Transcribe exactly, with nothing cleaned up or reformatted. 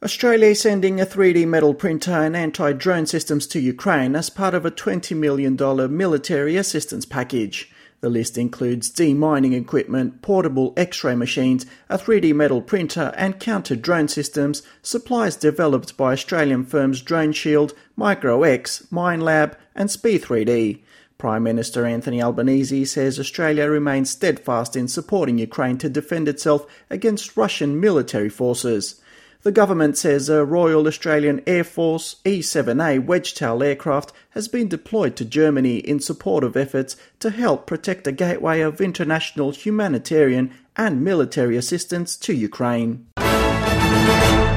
Australia is sending a three D metal printer and anti-drone systems to Ukraine as part of a twenty million dollars military assistance package. The list includes demining equipment, portable X-ray machines, a three D metal printer and counter-drone systems, supplies developed by Australian firms DroneShield, MicroX, Minelab and Speed three D. Prime Minister Anthony Albanese says Australia remains steadfast in supporting Ukraine to defend itself against Russian military forces. The government says a Royal Australian Air Force E seven A Wedgetail aircraft has been deployed to Germany in support of efforts to help protect a gateway of international humanitarian and military assistance to Ukraine.